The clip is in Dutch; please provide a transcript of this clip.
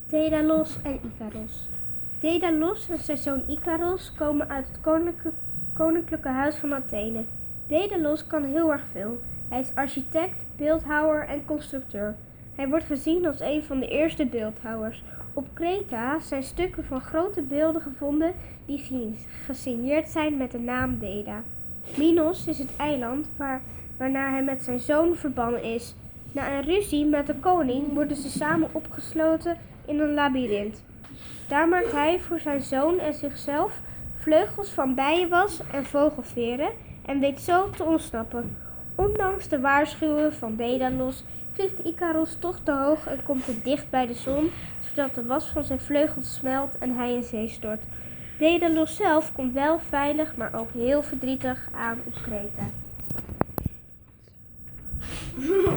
Daedalus en Icaros. Daedalus en zijn zoon Icaros komen uit het koninklijke huis van Athene. Daedalus kan heel erg veel. Hij is architect, beeldhouwer en constructeur. Hij wordt gezien als een van de eerste beeldhouwers. Op Kreta zijn stukken van grote beelden gevonden die gesigneerd zijn met de naam Deda. Minos is het eiland waarnaar hij met zijn zoon verbannen is. Na een ruzie met de koning worden ze samen opgesloten in een labyrint. Daar maakt hij voor zijn zoon en zichzelf vleugels van bijenwas en vogelveren en weet zo te ontsnappen. Ondanks de waarschuwingen van Daedalus vliegt Icaros toch te hoog en komt te dicht bij de zon, zodat de was van zijn vleugels smelt en hij in zee stort. Daedalus zelf komt wel veilig, maar ook heel verdrietig aan op Kreta.